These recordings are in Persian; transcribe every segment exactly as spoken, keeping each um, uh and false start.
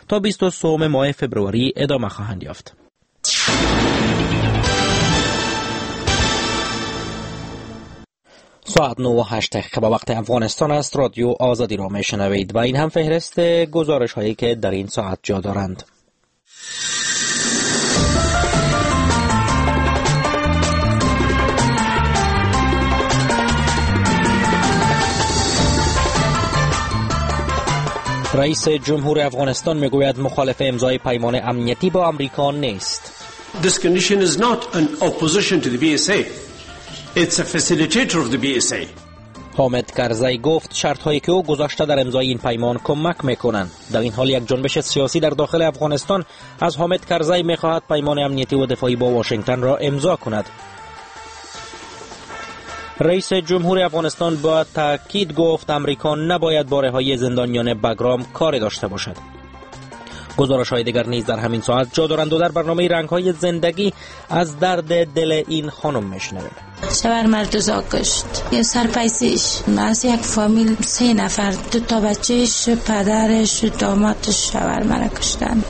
تا بیست و سه ماه فبروری ادامه خواهند یافت. ساعت نه و هشت دقیقه به وقت افغانستان است. رادیو آزادی را میشنوید و این هم فهرست گزارش هایی که در این ساعت جا دارند. رئیس جمهور افغانستان میگوید مخالف امضای پیمان امنیتی با آمریکا نیست. This condition is not an opposition to the بی اس ای. It's a facilitator of the بی اس ای. حامد کرزی گفت شرط‌هایی که او گذاشته در امضای این پیمان کمک میکنند. در این حال یک جنبش سیاسی در داخل افغانستان از حامد کرزی میخواهد پیمان امنیتی و دفاعی با واشنگتن را امضا کند. رئیس جمهور افغانستان با تاکید گفت امریکا نباید با رهایی زندانیان بگرام کاری داشته باشد. گزارش های دیگر نیز در همین ساعت جا دارند و در برنامه رنگ های زندگی از درد دل این خانم میشنویم. شوهر مردوزا کشت، یه سرپیسیش از یک فامیل سه نفر، دو تا بچهش، پدرش، دامادش شوهر مرا کشتن.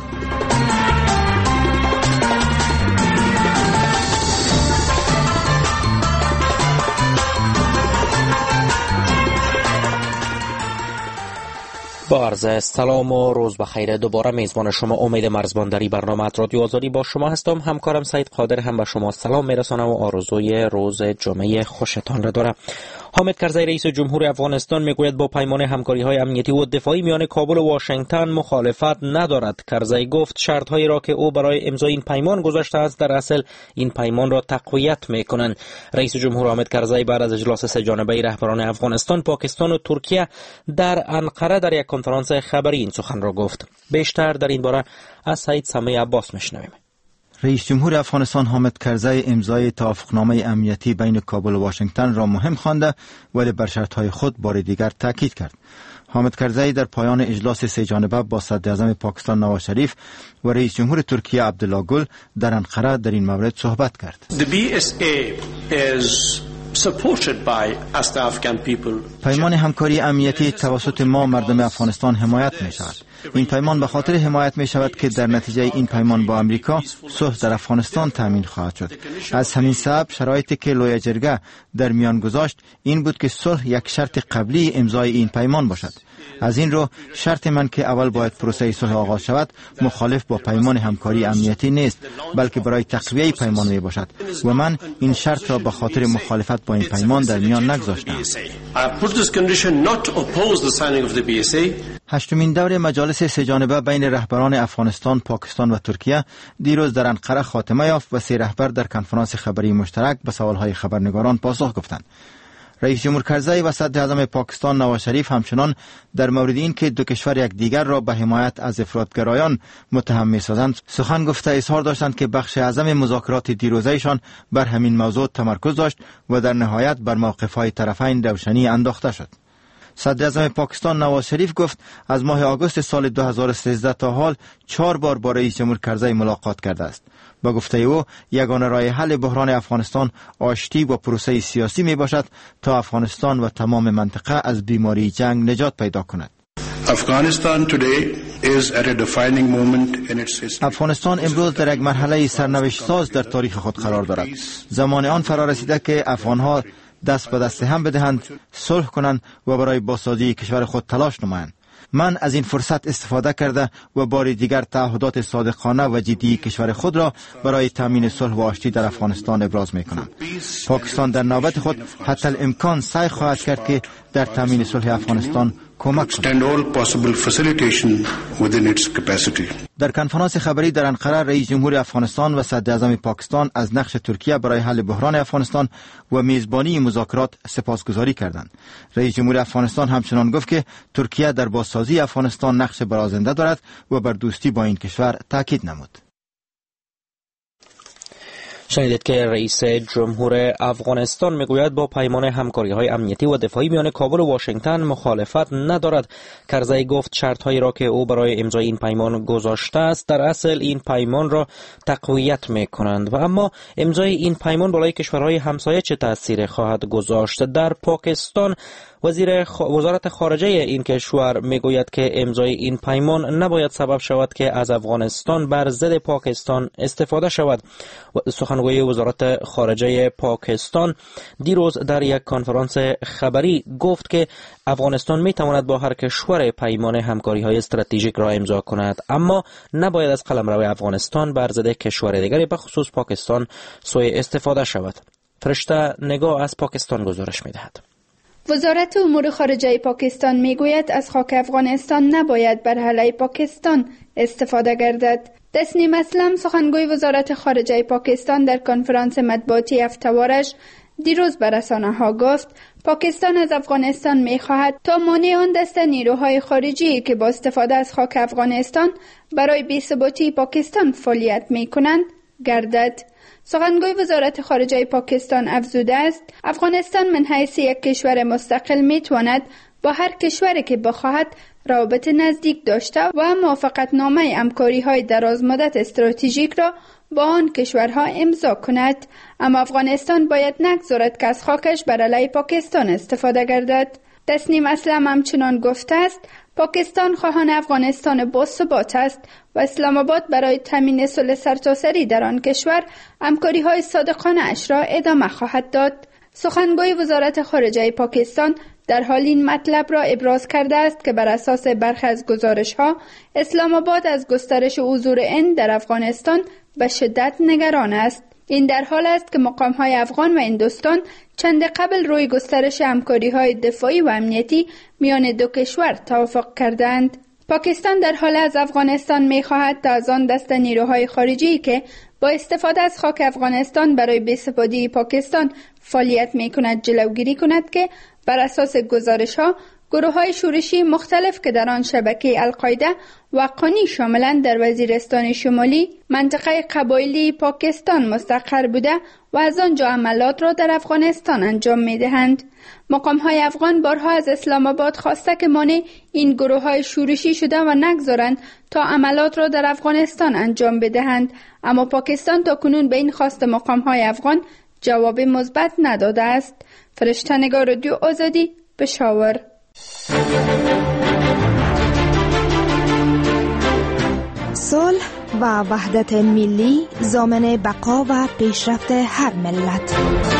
با عرض سلام و روز بخیر. دوباره میزبان شما امید مرزباندری برنامه رادیو آزادی با شما هستم. همکارم سید قادر هم به شما سلام میرسانم و آرزوی روز جمعه خوشتان را دارم. حامد کرزی رئیس جمهور افغانستان میگوید با پیمان همکاری های امنیتی و دفاعی میان کابل و واشنگتن مخالفت ندارد. کرزی گفت شرط هایی را که او برای امضای این پیمان گذاشته است در اصل این پیمان را تقویت میکنند. رئیس جمهور حامد کرزی بعد از اجلاس سه جانبه رهبران افغانستان، پاکستان و ترکیه در انقره در یک کنفرانس خبری این سخن را گفت. بیشتر در این باره از سید سمیع عباس میشنویم. رئیس جمهور افغانستان حامد کرزی امضای توافقنامه امنیتی بین کابل و واشنگتن را مهم خوانده ولی بر شرط‌های خود بار دیگر تاکید کرد. حامد کرزی در پایان اجلاس سه جانبه با صدر اعظم پاکستان نواز شریف و رئیس جمهور ترکیه عبدالله گل در انقره در این مورد صحبت کرد. The بی اس ای is supported by us the Afghan people. پیمان همکاری امنیتی توسط ما مردم افغانستان حمایت می شود. این پیمان به خاطر حمایت می شود که در نتیجه این پیمان با امریکا صلح در افغانستان تامین خواهد شد. از همین سبب شرایطی که لوی جرگه در میان گذاشت این بود که صلح یک شرط قبلی امضای این پیمان باشد. از این رو شرط من که اول باید پروسه صلح آغاز شود مخالف با پیمان همکاری امنیتی نیست بلکه برای تقویه پیمان می باشد و من این شرط را به خاطر مخالفت با این پیمان در میان نگذاشتم. هشتمین دور مجالس سه جانبه بین رهبران افغانستان، پاکستان و ترکیه دیروز در انقره خاتمه یافت و سه رهبر در کنفرانس خبری مشترک به سوالهای خبرنگاران پاسخ گفتند. رئیس جمهور کرزی و صدر اعظم پاکستان نواز شریف همچنان در مورد این که دو کشور یک دیگر را به حمایت از افراطگرایان متهم می‌سازند سخن گفته اظهار داشتند که بخش اعظم مذاکرات دیروزهشان بر همین موضوع تمرکز داشت و در نهایت بر موقف‌های طرفین روشنی انداخته شد. صدر اعظم پاکستان نواز شریف گفت از ماه آگوست سال دو هزار و سیزده تا حال چهار بار با رئیس جمهور کرزی ملاقات کرده است. با گفته او یگانه راه حل بحران افغانستان آشتی و پروسه سیاسی می باشد تا افغانستان و تمام منطقه از بیماری جنگ نجات پیدا کند. افغانستان امروز در یک مرحله سرنوشت ساز در تاریخ خود قرار دارد. زمان آن فرا رسیده که افغانها دست به دست هم بدهند، صلح کنند و برای بازسازی کشور خود تلاش نمایند. من از این فرصت استفاده کرده و بار دیگر تعهدات صادقانه و جدی کشور خود را برای تامین صلح و آشتی در افغانستان ابراز می کنم. پاکستان در نوبت خود حتی الامکان سعی خواهد کرد که در تامین صلح افغانستان کمک کند. در کنفرانس خبری در انقره رئیس جمهور افغانستان و صدر اعظم پاکستان از نقش ترکیه برای حل بحران افغانستان و میزبانی مذاکرات سپاسگزاری کردند. رئیس جمهور افغانستان همچنان گفت که ترکیه در بازسازی افغانستان نقش برازنده دارد و بر دوستی با این کشور تاکید نمود. شنیدید که رئیس جمهور افغانستان میگوید با پیمان همکاری های امنیتی و دفاعی میان کابل و واشنگتن مخالفت ندارد. کرزی گفت شرط هایی را که او برای امضای این پیمان گذاشته است در اصل این پیمان را تقویت میکنند و اما امضای این پیمان بالای کشورهای همسایه چه تأثیر خواهد گذاشت؟ در پاکستان وزیر خ... وزارت خارجه این کشور میگوید که امضای این پیمان نباید سبب شود که از افغانستان بر ضد پاکستان استفاده شود. سخنگوی وزارت خارجه پاکستان دیروز در یک کنفرانس خبری گفت که افغانستان میتواند با هر کشور پیمان همکاری های استراتژیک را امضا کند، اما نباید از قلمرو افغانستان بر ضد کشور دیگری به خصوص پاکستان سوء استفاده شود. فرشته نگاه از پاکستان گزارش میدهد. وزارت امور خارجه پاکستان میگوید از خاک افغانستان نباید بر علیه پاکستان استفاده گردد. تسنیم اسلم سخنگوی وزارت خارجه پاکستان در کنفرانس مطبوعاتی هفته‌وارش دیروز به رسانه‌ها گفت پاکستان از افغانستان می‌خواهد تا مانع آن دسته نیروهای خارجی که با استفاده از خاک افغانستان برای بی‌ثباتی پاکستان فعالیت می‌کنند گردد. سخنگوی وزارت خارجه پاکستان افزوده است افغانستان من حیث یک کشور مستقل می‌تواند با هر کشوری که بخواهد روابط نزدیک داشته و موافقتنامه همکاری‌های درازمدت استراتژیک را با آن کشورها امضا کند، اما افغانستان باید نگذارد که از خاکش بر علیه پاکستان استفاده گردد. تسنیم اسلم همچنان گفته است پاکستان خواهان افغانستان باثبات است و اسلام آباد برای تامین صلح سرتاسری در آن کشور همکاری‌های صادقانه اش را ادامه خواهد داد. سخنگوی وزارت خارجه پاکستان در حال این مطلب را ابراز کرده است که بر اساس برخی از گزارش‌ها اسلام آباد از گسترش حضور هند در افغانستان به شدت نگران است. این در حال است که مقام‌های افغان و هندوستان چند قبل روی گسترش همکاری‌های دفاعی و امنیتی میان دو کشور توافق کردند. پاکستان در حال از افغانستان می‌خواهد تا از آن دسته نیروهای خارجی که با استفاده از خاک افغانستان برای بی‌ثباتی پاکستان فعالیت می‌کند جلوگیری کند که بر اساس گزارش‌ها گروه‌های شورشی مختلف که در آن شبکه القاعده و قانی شاملند در وزیرستان شمالی منطقه قبایلی پاکستان مستقر بوده و از آنجا عملیات را در افغانستان انجام می‌دهند. مقام‌های افغان بارها از اسلام آباد خواسته که مانع این گروه‌های شورشی شده و نگذارند تا عملیات را در افغانستان انجام بدهند، اما پاکستان تاکنون به این خواست مقام‌های افغان جواب مثبت نداده است. فرشته نگار رادیو آزادی، پشاور. صلح و وحدت ملی ضامن بقا و پیشرفت هر ملت.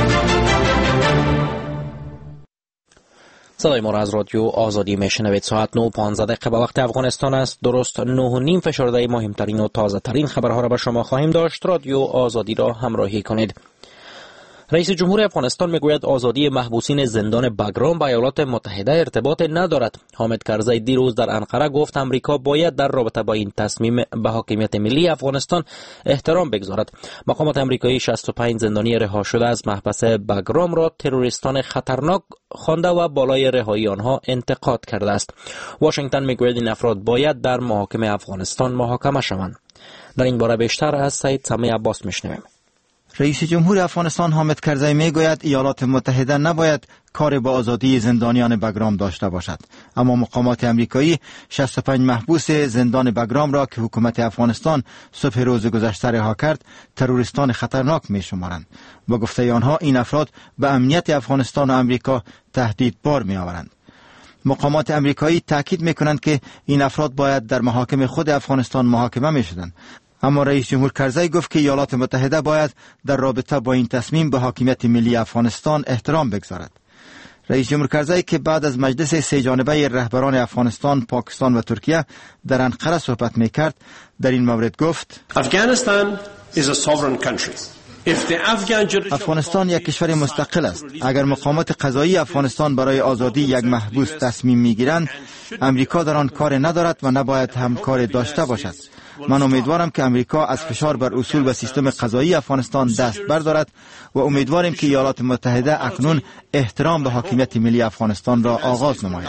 صدای ما را از رادیو آزادی میشنوید. ساعت نه و پانزده دقیقه به وقت افغانستان است. درست نه و نیم فشرده مهمترین و تازه ترین خبرها را به شما خواهیم داشت. رادیو آزادی را همراهی کنید. رئیس جمهور افغانستان میگوید آزادی محبوسین زندان بگرام با ایالات متحده ارتباط ندارد. حامد کرزی دیروز در انقره گفت امریکا باید در رابطه با این تصمیم به حاکمیت ملی افغانستان احترام بگذارد. مقامات امریکایی شصت و پنج زندانی رها شده از محبس بگرام را تروریستان خطرناک خوانده و بالای رهایی آنها انتقاد کرده است. واشنگتن میگوید این افراد باید در محاکم افغانستان محاکمه شوند. در این باره بیشتر از سید سمی عباس میشنویم. رئیس جمهور افغانستان حامد کرزی میگوید ایالات متحده نباید کار با آزادی زندانیان بگرام داشته باشد، اما مقامات امریکایی شصت و پنج محبوس زندان بگرام را که حکومت افغانستان صبح روز گذشته رها کرد تروریستان خطرناک می شمارند. با گفته آنها این افراد به امنیت افغانستان و امریکا تهدید بار می آورند. مقامات امریکایی تاکید می کنند که این افراد باید در محاکم خود افغانستان محاکمه می شدند، اما رئیس جمهور کرزی گفت که ایالات متحده باید در رابطه با این تصمیم به حاکمیت ملی افغانستان احترام بگذارد. رئیس جمهور کرزی که بعد از مجلس سه جانبه رهبران افغانستان، پاکستان و ترکیه در انقره صحبت میکرد، در این مورد گفت Afghanistan is a sovereign country. افغانستان یک کشور مستقل است. اگر مقامات قضایی افغانستان برای آزادی یک محبوس تصمیم میگیرند، امریکا در آن کار ندارد و نباید هم کار داشته باشد. من امیدوارم که امریکا از فشار بر اصول و سیستم قضایی افغانستان دست بردارد و امیدواریم که ایالات متحده اکنون احترام به حاکمیت ملی افغانستان را آغاز نماید.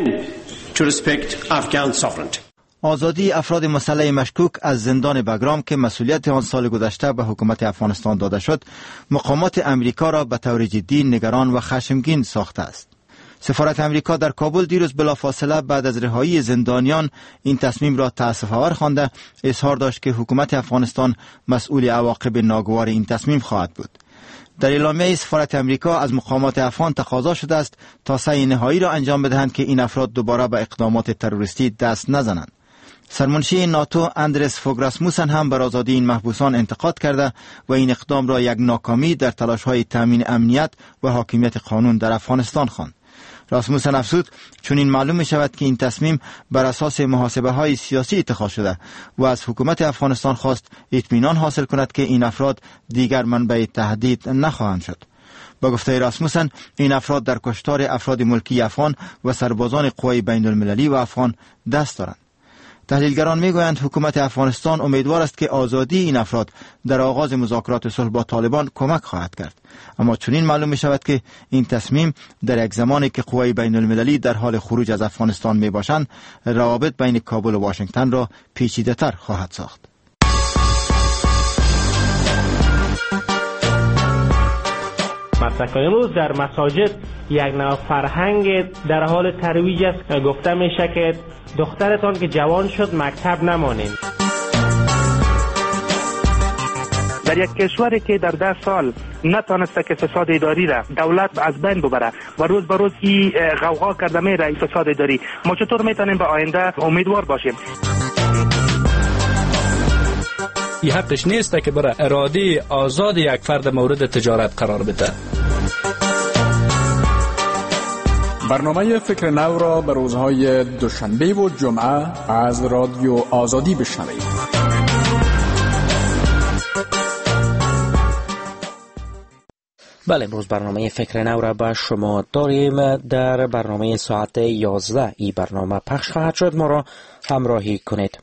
آزادی افراد مسلح مشکوک از زندان بگرام که مسئولیت آن سال گذشته به حکومت افغانستان داده شد، مقامات امریکا را به طور جدی نگران و خشمگین ساخته است. سفارت امریکا در کابل دیروز بلافاصله بعد از رهایی زندانیان این تصمیم را تأسف آور خوانده اظهار داشت که حکومت افغانستان مسئول عواقب ناگوار این تصمیم خواهد بود. در اعلامیه سفارت امریکا از مقامات افغان تقاضا شده است تا سعی نهایی را انجام بدهند که این افراد دوباره به اقدامات تروریستی دست نزنند. سرمنشی ناتو اندرس فوگ راسموسن هم بر آزادی این محبوسان انتقاد کرده و این اقدام را یک ناکامی در تلاش‌های تامین امنیت و حاکمیت قانون در افغانستان خواند. راسموسن افزود چون این معلوم می شود که این تصمیم بر اساس محاسبه های سیاسی اتخاذ شده و از حکومت افغانستان خواست اطمینان حاصل کند که این افراد دیگر منبع تهدید نخواهند شد. با گفته راسموسن این افراد در کشتار افراد ملکی افغان و سربازان قوای بین المللی و افغان دست دارند. تحلیلگران میگویند حکومت افغانستان امیدوار است که آزادی این افراد در آغاز مذاکرات صلح با طالبان کمک خواهد کرد، اما چنین معلوم می شود که این تصمیم در یک زمانی که قوای بین المللی در حال خروج از افغانستان می باشند روابط بین کابل و واشنگتن را پیچیده تر خواهد ساخت. مسلک امروز در مساجد یک نوع فرهنگ در حال ترویج است. گفته میشه که دخترتان که جوان شد مکتب نمانید. در یک کشوری که در ده سال نتانسته که فساد اداری را دولت از بین ببره و روز به روز این غوغا کرده میره این فساد اداری، ما چطور میتونیم به آینده امیدوار باشیم؟ این حقش نیست که برای اراده آزاد یک فرد مورد تجارت قرار بده. برنامه فکر نو را به روزهای دوشنبه و جمعه از رادیو آزادی بشنوید. بله، امروز برنامه فکر نو را به شما داریم. در برنامه ساعت یازده ای برنامه پخش خواهد شد. ما را همراهی کنید.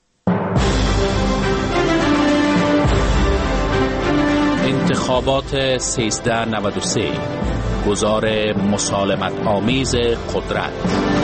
انتخابات سیزده نود و سه، گزار مسالمت آمیز قدرت.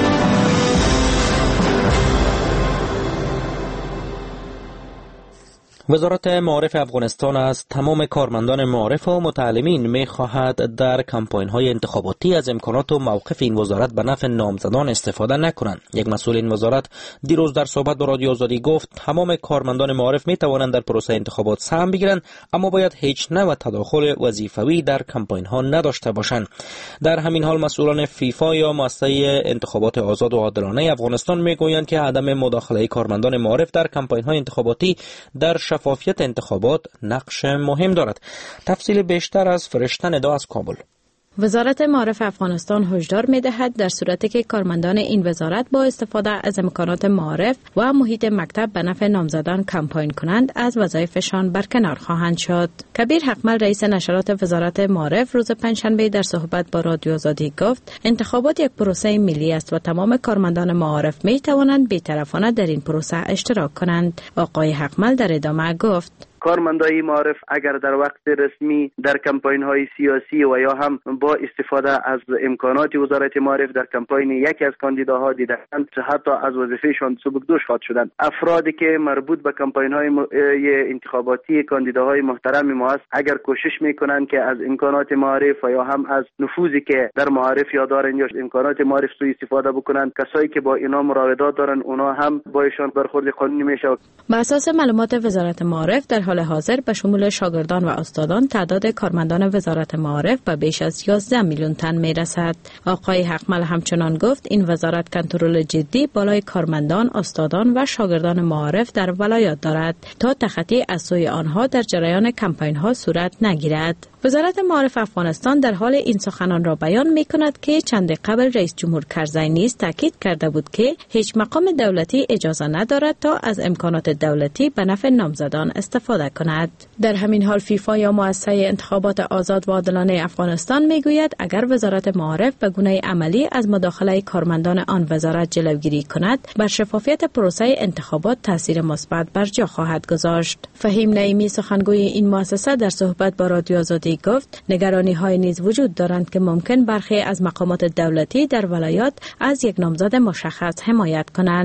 وزارت معارف افغانستان از تمام کارمندان معارف و متعلمین می خواهد در کمپاین های انتخاباتی از امکانات و موقف این وزارت به نفع نامزدان استفاده نکنند. یک مسئول این وزارت دیروز در صحبت با رادیو آزادی گفت تمام کارمندان معارف می توانند در پروسه انتخابات سهم بگیرند، اما باید هیچ نوع تداخل وظیفوی در کمپاین ها نداشته باشند. در همین حال مسئولان فیفا یا مؤسسه انتخابات آزاد و عادلانه افغانستان می گویند که عدم مداخله کارمندان معارف در کمپاین های انتخاباتی در شفافیت انتخابات نقش مهم دارد. تفصیل بیشتر از فرشته ندا از کابل. وزارت معارف افغانستان هشدار می‌دهد در صورتی که کارمندان این وزارت با استفاده از امکانات معارف و محیط مکتب به نفع نامزدان کمپاین کنند، از وظایفشان برکنار خواهند شد. کبیر حقمل رئیس نشرات وزارت معارف روز پنجشنبه در صحبت با رادیو آزادی گفت انتخابات یک پروسه ملی است و تمام کارمندان معارف می‌توانند بی‌طرفانه در این پروسه اشتراک کنند. آقای حقمل در ادامه گفت کارمندای معارف اگر در وقت رسمی در کمپاین های سیاسی و یا هم با استفاده از امکانات وزارت معارف در کمپاین یکی از کاندیداها دیدند حتی از وظیفهشان سبکدوش خواهد شدند. افرادی که مربوط به کمپاین های انتخاباتی کاندیداهای محترم ما است اگر کوشش میکنند که از امکانات معارف و یا هم از نفوذی که در معارف یا دارن یا امکانات معارف سوء استفاده بکنند، کسایی که با اینا مراودات دارن اونا هم با ایشان برخورد قانونی میشه. بر اساس معلومات وزارت معارف در حال حاضر به شمول شاگردان و استادان تعداد کارمندان وزارت معارف به بیش از یازده میلیون تن می رسد. آقای حقمل همچنان گفت این وزارت کنترل جدی بالای کارمندان، استادان و شاگردان معارف در ولایات دارد تا تخطی از سوی آنها در جریان کمپاین ها صورت نگیرد. وزارت معارف افغانستان در حال این سخنان را بیان می کند که چند قبل رئیس جمهور کرزی نیز تاکید کرده بود که هیچ مقام دولتی اجازه ندارد تا از امکانات دولتی به نفع نامزدان استفاده کند. در همین حال فیفا یا مؤسسه انتخابات آزاد و عادلانه افغانستان می گوید اگر وزارت معارف به گونه عملی از مداخله کارمندان آن وزارت جلوگیری کند، بر شفافیت پروسه انتخابات تاثیر مثبت بر جا خواهد گذاشت. فهیم نعیمی سخنگوی این مؤسسه در صحبت با رادیو آزادی گفت نگرانی های نیز وجود دارند که ممکن برخی از مقامات دولتی در ولایات از یک نامزد مشخص حمایت کنند.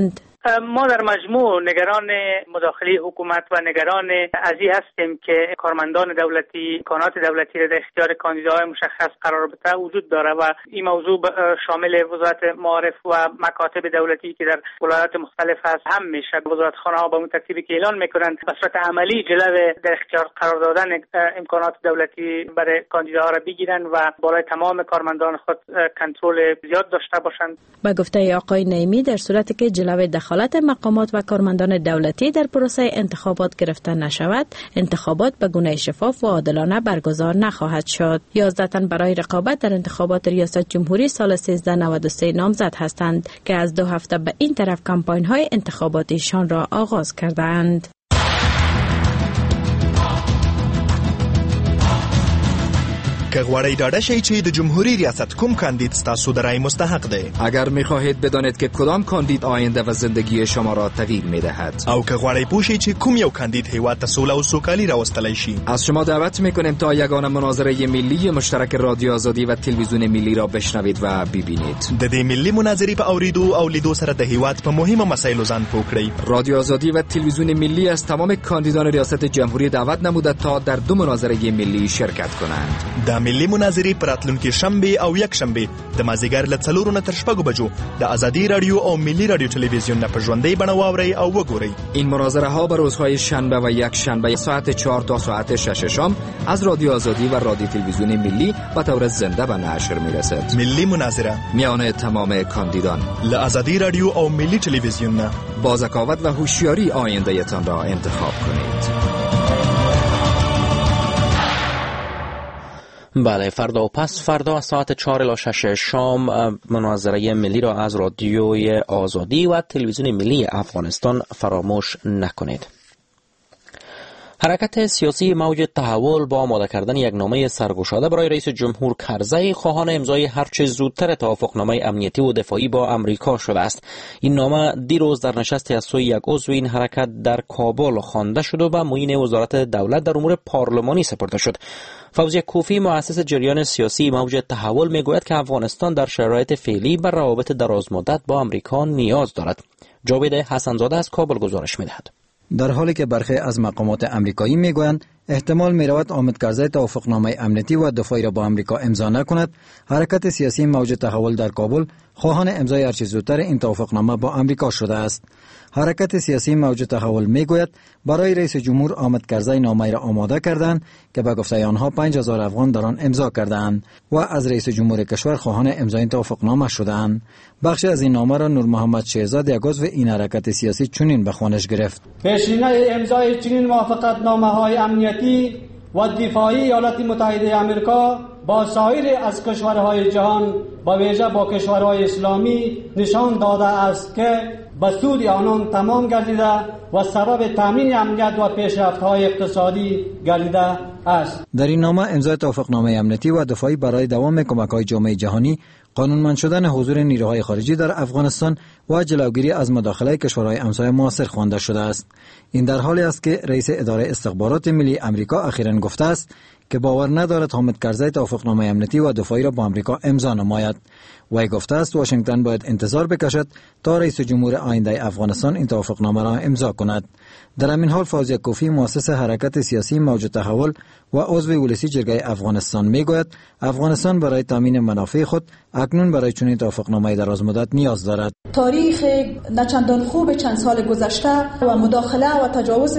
ما در مجموع نگران مداخله حکومت و نگران از این هستیم که کارمندان دولتی امکانات دولتی را در اختیار کاندیداهای مشخص قرار بده وجود داره و این موضوع شامل وزارت معارف و مکاتب دولتی که در ولایات مختلف هست هم میشه. وزارتخانه ها با اون ترتیبی که اعلان میکنن به صورت عملی جلوه در اختیار قرار دادن امکانات دولتی برای کاندیداها را بگیرن و بالای تمام کارمندان خود کنترل زیاد داشته باشند. با گفته آقای نعیمی در صورتی که جلوه دخالت مقامات و کارمندان دولتی در پروسه انتخابات گرفته نشود، انتخابات به گونه شفاف و عادلانه برگزار نخواهد شد. یازده تن برای رقابت در انتخابات ریاست جمهوری سال سیزده نود و سه نامزد هستند که از دو هفته به این طرف کمپاین های انتخاباتیشان را آغاز کردند. که غواړئ ډاډه شئ چې د جمهوری ریاست کوم کاندید ستاسو د رای مستحق دی. اگر می‌خواهید بدانید که کدام کاندید آینده و زندگی شما را تغییر می‌دهد، او که غواړئ پوه شئ چې کوم یو کاندید هیواد ته سوله او سوکالي راوستلی شي، از شما دعوت می‌کنیم تا یگانه مناظره ملی مشترک رادیو آزادی و تلویزیون ملی را بشنوید و ببینید. د دې ملی مناظرې په اوریدو او لیدو سره د هیواد په مهمه مسایلو ځان پوه کړئ. رادیو آزادی و تلویزیون ملی از تمام کاندیدان ریاست جمهوری دعوت نموده تا در دو مناظره ملی شرکت کنند. د ملی مناظرې پراتلونکي شنبه او یک شنبه د مازیګر له څلورو نه تر شپږو بجو د ازادي رادیو او ملی رادیو تلویزیون نه په ژوندۍ بڼه واورئ او وګورئ. این مناظره ها به روزهای شنبه و یک شنبه ساعت چهار تا ساعت شش شام از رادیو آزادی و رادیو تلویزیون ملی به طور زنده به نشر میرسد. ملی مناظره میان تمام کاندیدان له ازادي رادیو او ملی تلویزیون نه با ذکاوت و هوشیاری آینده تان را انتخاب کنید. بله، فردا و پس فردا ساعت چهار الی شش شام مناظره ملی را از رادیوی آزادی و تلویزیون ملی افغانستان فراموش نکنید. حرکت سیاسی موج تحول با آماده کردن یک نامه سرگشاده برای رئیس جمهور کرزی خواهان امضای هرچه زودتر توافقنامه امنیتی و دفاعی با امریکا شده است. این نامه دیروز در نشستی از سوی یک عضو این حرکت در کابل خوانده شد و به معین وزارت دولت در امور پارلمانی سپرده شد. فوزیه کوفی مؤسس جریان سیاسی موج تحول میگوید که افغانستان در شرایط فعلی بر روابط درازمدت با امریکا نیاز دارد. جاوید حسنزاده از کابل گزارش میدهد. در حالی که برخی از مقامات امریکایی میگویند احتمال میرود حامد کرزی توافقنامه امنیتی و دفاعی را با امریکا امضا نکند، حرکت سیاسی موج تحول در کابل خواهان امضای هرچه زودتر این توافقنامه با امریکا شده است. حرکت سیاسی موج تحول میگوید برای رئیس جمهور حامد کرزی نامه را آماده کردند که به گفته آنها پنج هزار افغان در آن امضا کردند و از رئیس جمهور کشور خواهان امضای این توافقنامه شدند. بخشی از این نامه را نور محمد شیرزاد یک عضو این حرکت سیاسی چنین به خوانش گرفت: پیشینه امضای چنین موافقتنامه‌های امنیتی و دفاعی ایالات متحده آمریکا با سایر از کشورهای جهان با ویژه با کشورهای اسلامی نشان داده است که به سود آنان تمام گردیده و سبب تامین امنیت و پیشرفت‌های اقتصادی گردیده است. در این نامه امضای توافقنامه امنیتی و دفاعی برای دوام کمک‌های جامعه جهانی، قانونمند شدن حضور نیروهای خارجی در افغانستان و جلوگیری از مداخله کشورهای همسایه معاصر خوانده شده است. این در حالی است که رئیس اداره استخبارات ملی امریکا اخیراً گفته است که باور ندارد حامد کرزی توافقنامه امنیتی و دفاعی را با امریکا امضا نماید. وی گفته است واشنگتن باید انتظار بکشد تا رئیس جمهور آینده افغانستان این توافقنامه را امضا کند. در همین حال فوزیه کوفی مؤسس حرکت سیاسی موج تحول و عضو ولسی جرگه افغانستان میگوید افغانستان برای تامین منافع خود اکنون برای چنین توافقنامه درازمدت نیاز دارد. تاریخ نچندان خوب چند سال گذشته و مداخله و تجاوز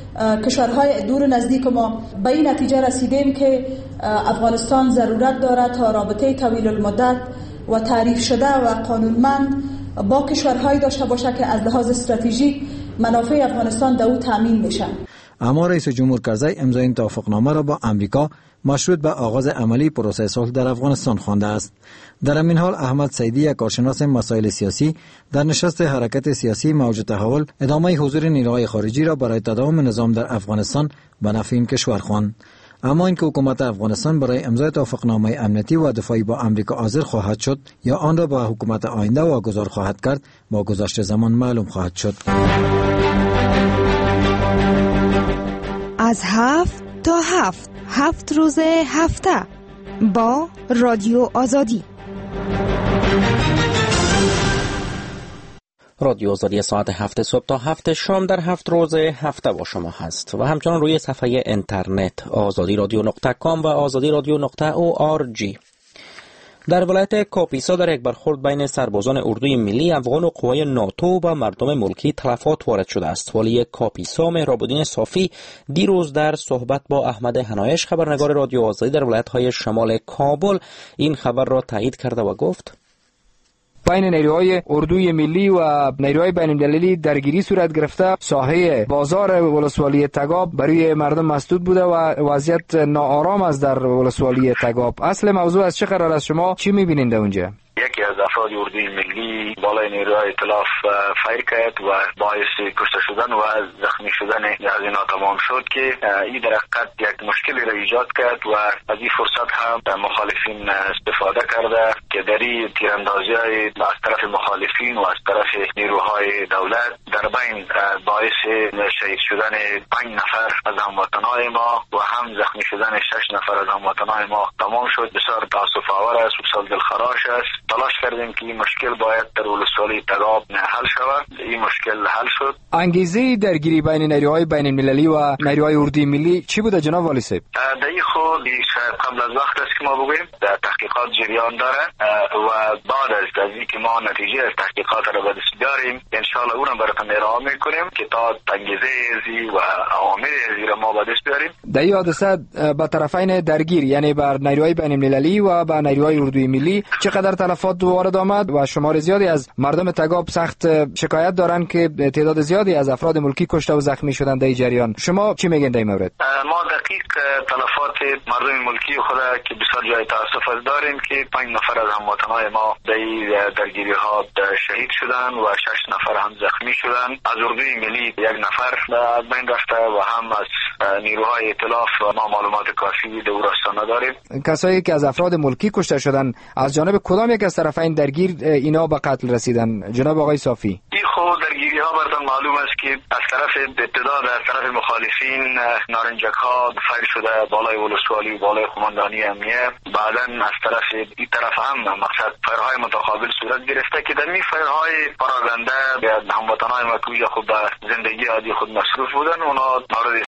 کشورهای دور و نزدیک ما به این نتیجه رسیدیم که افغانستان ضرورت دارد تا رابطه طویل المدت و تعریف شده و قانونمند با کشورهایی داشته باشه که از لحاظ استراتژیک منافع افغانستان در او تامین میشن. اما رئیس جمهور کرزی امضای این توافقنامه را با امریکا مشروط به آغاز عملی پروسه صلح در افغانستان خوانده است. در همین حال احمد سیدی، یک کارشناس مسائل سیاسی، در نشست حرکت سیاسی موج تحول ادامه حضور نیروهای خارجی را برای تداوم نظام در افغانستان به نفع این کشور خواند. اما اینکه حکومت افغانستان برای امضای توافقنامه امنیتی و دفاعی با امریکا حاضر خواهد شد یا آن را با حکومت آینده واگذار خواهد کرد، با گذشت زمان معلوم خواهد شد. از هفت تا هفت هفت روز هفته با رادیو آزادی. رادیو آزادی ساعت هفت صبح تا هفت شام در هفت روز هفته با شما هست و همچنان روی صفحه اینترنت آزادی رادیو نقطه کام و آزادی رادیو نقطه او آر جی. در ولایت کاپیسا در یک برخورد بین سربازان اردوی ملی، افغان و قوای ناتو و مردم ملکی تلفات وارد شده است. والی کاپیسا مهراب‌الدین صافی دیروز در صحبت با احمد هنایش خبرنگار رادیو آزادی در ولایت‌های شمال کابل این خبر را تایید کرده و گفت بین نیروهای اردوی ملی و نیروهای بین‌المللی درگیری صورت گرفته. ساحه بازار ولسوالی تگاب برای مردم مسدود بوده و وضعیت ناآرام است در ولسوالی تگاب. اصل موضوع از چه قرار است؟ شما چی می‌بینید در اونجا؟ یکی از افراد اردوی ملی بالای نیروهای ائتلاف فایر کرد و باعث کشته شدن و زخمی شدن از اینا تمام شد که این در حقیقت یک مشکلی را ایجاد کرد و از این فرصت هم مخالفین استفاده کرده که در این تیراندازی از طرف مخالفین و از طرف نیروهای دولت در بین باعث شهید شدن پنج نفر از هموطنان ما و هم زخمی شدن شش نفر از هموطنان ما تمام شد. بسیار تاسف آور است و بسیار دلخراش است. تلاش کردیم که این مشکل باید در ولسوالی تگاب حل شود. این مشکل حل شد. انگیزه درگیری بین نیروهای بین المللی و نیروهای اردوی ملی چی بوده جناب والی صاحب؟ در این خود قبل از وقت است که ما بگوییم در تحقیقات جریان داره و بعد از اینکه ما نتیجه از تحقیقات را به دست بیاریم ان شاء الله اون را براتون ارائه میکنیم که تا انگیزه ازی و عوامل ازی را ما به دست بیاریم. در این حادثه به طرفین درگیر یعنی بر نیروهای بین المللی و بر نیروهای اردوی ملی چقدر تلفات وارد آمد و شمار زیادی از مردم تگاب سخت شکایت دارند که تعداد زیادی از افراد ملکی کشته و زخمی شدند در جریان. شما چی میگین در این مورد؟ ما دقیق تلفات مردم ملکی خود که بسیار جای تاسف از داریم که پنج نفر از هموطنان ما در درگیری ها شهید شدند و شش نفر هم زخمی شدند. از اردوی ملی یک نفر از بین رفته و هم از نیروهای ائتلاف ما معلومات کافی در راستان نداریم. کسایی که از افراد ملکی کشته شدند از جانب کدام یک از طرفین درگیر اینا به قتل رسیدن جناب آقای صافی؟ این خود درگیری ها براتون معلوم است که از طرف ابتدا از طرف مخالفین نارنجک ها فایر شده بالای ولسوالی و بالای قماندانی امنیه. بعداً از طرف این طرف هم مقصد فایرهای متقابل صورت گرفته که در این فایرهای پراگنده هموطنان ما که خود به زندگی عادی خود مصروف بودن اونا مورد